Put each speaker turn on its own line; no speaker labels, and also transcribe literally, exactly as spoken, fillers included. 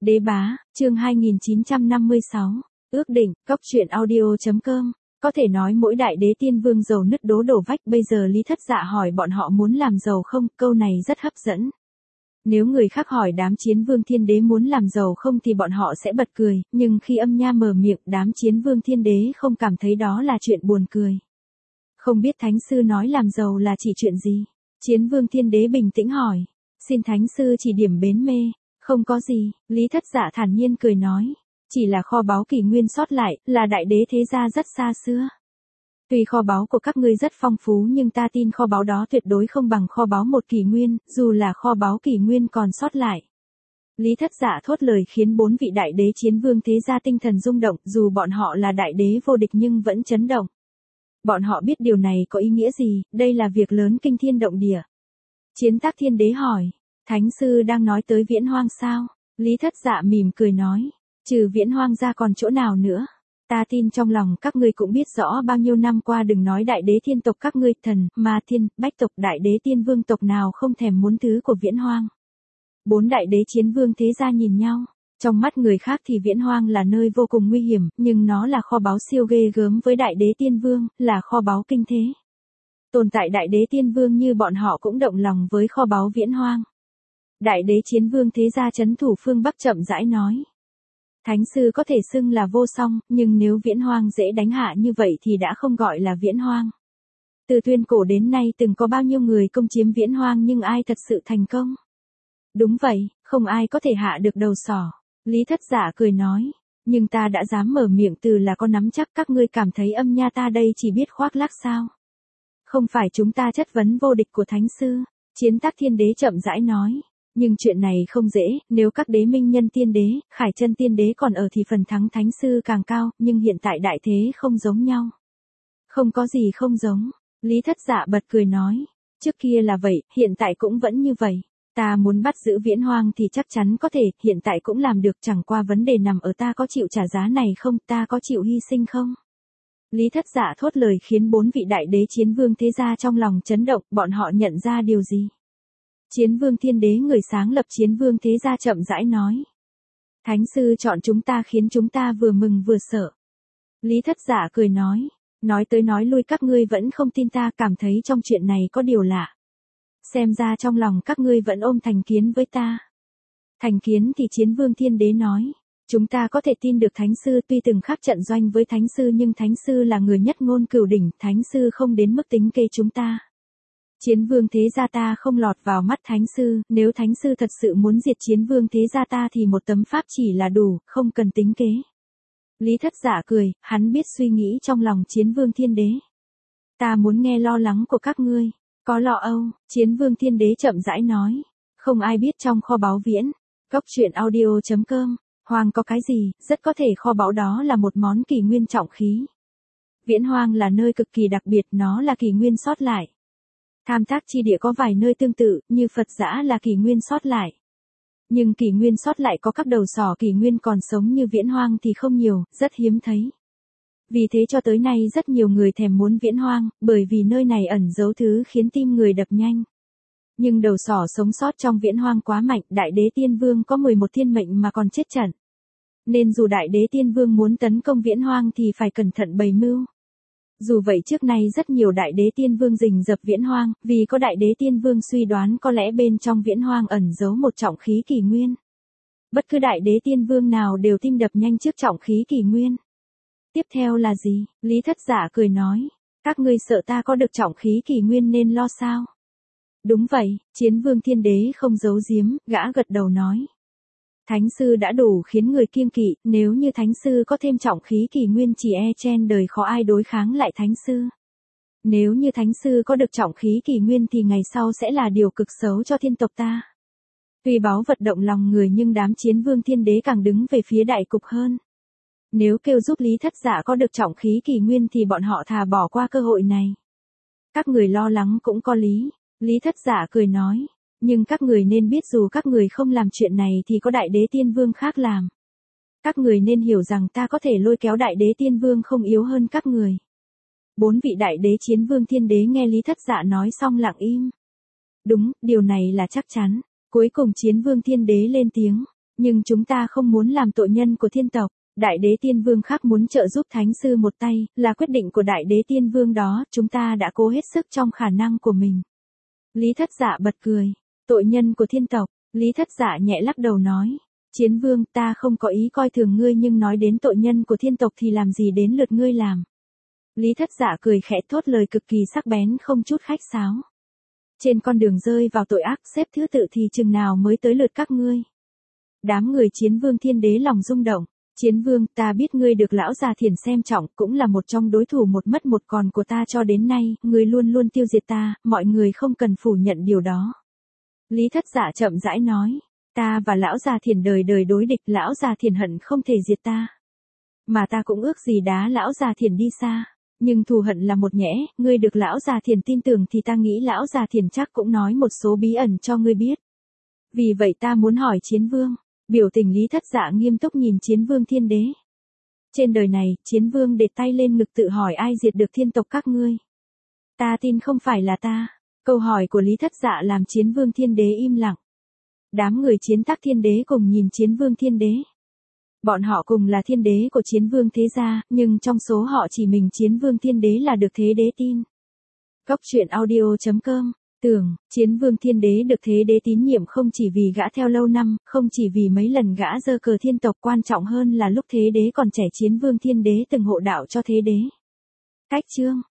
Đế bá, chương hai nghìn chín trăm năm mươi sáu, ước định, cóc truyện audio.com, có thể nói mỗi đại đế tiên vương giàu nứt đố đổ vách. Bây giờ Lý Thất Dạ hỏi bọn họ muốn làm giàu không, câu này rất hấp dẫn. Nếu người khác hỏi đám chiến vương thiên đế muốn làm giàu không thì bọn họ sẽ bật cười, nhưng khi Âm Nha mở miệng, đám chiến vương thiên đế không cảm thấy đó là chuyện buồn cười. Không biết Thánh Sư nói làm giàu là chỉ chuyện gì? Chiến vương thiên đế bình tĩnh hỏi. Xin Thánh Sư chỉ điểm bến mê. Không có gì, Lý Thất Dạ thản nhiên cười nói. Chỉ là kho báu kỷ nguyên sót lại, là đại đế thế gia rất xa xưa. Tuy kho báu của các ngươi rất phong phú nhưng ta tin kho báu đó tuyệt đối không bằng kho báu một kỷ nguyên, dù là kho báu kỷ nguyên còn sót lại. Lý Thất Dạ thốt lời khiến bốn vị đại đế chiến vương thế gia tinh thần rung động, dù bọn họ là đại đế vô địch nhưng vẫn chấn động. Bọn họ biết điều này có ý nghĩa gì, đây là việc lớn kinh thiên động địa. Chiến Tác Thiên Đế hỏi, Thánh Sư đang nói tới Viễn Hoang sao? Lý Thất Dạ mỉm cười nói, trừ Viễn Hoang ra còn chỗ nào nữa? Ta tin trong lòng các ngươi cũng biết rõ bao nhiêu năm qua đừng nói đại đế thiên tộc các ngươi, thần, ma thiên, bách tộc, đại đế tiên vương tộc nào không thèm muốn thứ của Viễn Hoang. Bốn đại đế chiến vương thế gia nhìn nhau, trong mắt người khác thì Viễn Hoang là nơi vô cùng nguy hiểm, nhưng nó là kho báu siêu ghê gớm với đại đế tiên vương, là kho báu kinh thế. Tồn tại đại đế tiên vương như bọn họ cũng động lòng với kho báu Viễn Hoang. Đại đế chiến vương thế gia trấn thủ phương Bắc chậm rãi nói. Thánh Sư có thể xưng là vô song, nhưng nếu Viễn Hoang dễ đánh hạ như vậy thì đã không gọi là Viễn Hoang. Từ tuyên cổ đến nay từng có bao nhiêu người công chiếm Viễn Hoang nhưng ai thật sự thành công? Đúng vậy, không ai có thể hạ được đầu sỏ. Lý Thất Dạ cười nói, nhưng ta đã dám mở miệng từ là có nắm chắc. Các ngươi cảm thấy Âm Nha ta đây chỉ biết khoác lác sao? Không phải chúng ta chất vấn vô địch của Thánh Sư. Chiến Tác Thiên Đế chậm rãi nói. Nhưng chuyện này không dễ, nếu các đế minh nhân tiên đế, Khải Chân tiên đế còn ở thì phần thắng Thánh Sư càng cao, nhưng hiện tại đại thế không giống nhau. Không có gì không giống. Lý Thất Dạ bật cười nói. Trước kia là vậy, hiện tại cũng vẫn như vậy. Ta muốn bắt giữ Viễn Hoang thì chắc chắn có thể, hiện tại cũng làm được, chẳng qua vấn đề nằm ở ta có chịu trả giá này không, ta có chịu hy sinh không? Lý Thất Dạ thốt lời khiến bốn vị đại đế chiến vương thế gia trong lòng chấn động, bọn họ nhận ra điều gì? Chiến vương thiên đế người sáng lập chiến vương thế gia chậm rãi nói. Thánh Sư chọn chúng ta khiến chúng ta vừa mừng vừa sợ. Lý Thất Dạ cười nói. Nói tới nói lui các ngươi vẫn không tin ta, cảm thấy trong chuyện này có điều lạ. Xem ra trong lòng các ngươi vẫn ôm thành kiến với ta. Thành kiến thì chiến vương thiên đế nói. Chúng ta có thể tin được Thánh Sư tuy từng khắc trận doanh với Thánh Sư nhưng Thánh Sư là người nhất ngôn cửu đỉnh, Thánh Sư không đến mức tính kế chúng ta. Chiến vương thế gia ta không lọt vào mắt Thánh Sư, nếu Thánh Sư thật sự muốn diệt chiến vương thế gia ta thì một tấm pháp chỉ là đủ, không cần tính kế. Lý Thất Dạ cười, hắn biết suy nghĩ trong lòng chiến vương thiên đế. Ta muốn nghe lo lắng của các ngươi. Có lo âu, chiến vương thiên đế chậm rãi nói. Không ai biết trong kho báu Viễn, cóc truyện audio.com, Hoang có cái gì, rất có thể kho báu đó là một món kỷ nguyên trọng khí. Viễn Hoang là nơi cực kỳ đặc biệt, nó là kỷ nguyên sót lại. Tham Tác chi địa có vài nơi tương tự, như Phật Giã là kỷ nguyên sót lại. Nhưng kỷ nguyên sót lại có các đầu sỏ kỷ nguyên còn sống như Viễn Hoang thì không nhiều, rất hiếm thấy. Vì thế cho tới nay rất nhiều người thèm muốn Viễn Hoang, bởi vì nơi này ẩn giấu thứ khiến tim người đập nhanh. Nhưng đầu sỏ sống sót trong Viễn Hoang quá mạnh, đại đế tiên vương có mười một thiên mệnh mà còn chết trận. Nên dù đại đế tiên vương muốn tấn công Viễn Hoang thì phải cẩn thận bày mưu. Dù vậy trước nay rất nhiều đại đế tiên vương rình rập Viễn Hoang, vì có đại đế tiên vương suy đoán có lẽ bên trong Viễn Hoang ẩn giấu một trọng khí kỷ nguyên. Bất cứ đại đế tiên vương nào đều tim đập nhanh trước trọng khí kỷ nguyên. Tiếp theo là gì? Lý Thất Dạ cười nói. Các ngươi sợ ta có được trọng khí kỷ nguyên nên lo sao? Đúng vậy, chiến vương thiên đế không giấu giếm, gã gật đầu nói. Thánh Sư đã đủ khiến người kiêng kỵ, nếu như Thánh Sư có thêm trọng khí kỷ nguyên chỉ e trên đời khó ai đối kháng lại Thánh Sư. Nếu như Thánh Sư có được trọng khí kỷ nguyên thì ngày sau sẽ là điều cực xấu cho thiên tộc ta. Tuy báu vật động lòng người nhưng đám chiến vương thiên đế càng đứng về phía đại cục hơn. Nếu kêu giúp Lý Thất Dạ có được trọng khí kỷ nguyên thì bọn họ thà bỏ qua cơ hội này. Các người lo lắng cũng có lý. Lý Thất Dạ cười nói. Nhưng các người nên biết dù các người không làm chuyện này thì có đại đế tiên vương khác làm. Các người nên hiểu rằng ta có thể lôi kéo đại đế tiên vương không yếu hơn các người. Bốn vị đại đế chiến vương thiên đế nghe Lý Thất Dạ nói xong lặng im. Đúng, điều này là chắc chắn. Cuối cùng chiến vương thiên đế lên tiếng. Nhưng chúng ta không muốn làm tội nhân của thiên tộc. Đại đế tiên vương khác muốn trợ giúp thánh sư một tay, là quyết định của đại đế tiên vương đó, chúng ta đã cố hết sức trong khả năng của mình. Lý Thất Dạ bật cười. Tội nhân của thiên tộc, Lý Thất Dạ nhẹ lắc đầu nói. Chiến vương, ta không có ý coi thường ngươi nhưng nói đến tội nhân của thiên tộc thì làm gì đến lượt ngươi làm. Lý Thất Dạ cười khẽ thốt lời cực kỳ sắc bén không chút khách sáo. Trên con đường rơi vào tội ác xếp thứ tự thì chừng nào mới tới lượt các ngươi. Đám người chiến vương thiên đế lòng rung động. Chiến vương, ta biết ngươi được lão già thiền xem trọng, cũng là một trong đối thủ một mất một còn của ta cho đến nay, ngươi luôn luôn tiêu diệt ta, mọi người không cần phủ nhận điều đó. Lý Thất Dạ chậm rãi nói, ta và lão già thiền đời đời đối địch, lão già thiền hận không thể diệt ta. Mà ta cũng ước gì đá lão già thiền đi xa, nhưng thù hận là một nhẽ, ngươi được lão già thiền tin tưởng thì ta nghĩ lão già thiền chắc cũng nói một số bí ẩn cho ngươi biết. Vì vậy ta muốn hỏi chiến vương. Biểu tình Lý Thất Dạ nghiêm túc nhìn chiến vương thiên đế. Trên đời này, chiến vương để tay lên ngực tự hỏi ai diệt được thiên tộc các ngươi. Ta tin không phải là ta. Câu hỏi của Lý Thất Dạ làm chiến vương thiên đế im lặng. Đám người chiến tắc thiên đế cùng nhìn chiến vương thiên đế. Bọn họ cùng là thiên đế của chiến vương thế gia, nhưng trong số họ chỉ mình chiến vương thiên đế là được thế đế tin. Góc truyện audio chấm com. Tưởng, chiến vương thiên đế được thế đế tín nhiệm không chỉ vì gã theo lâu năm, không chỉ vì mấy lần gã giơ cờ thiên tộc, quan trọng hơn là lúc thế đế còn trẻ chiến vương thiên đế từng hộ đạo cho thế đế. Cách chương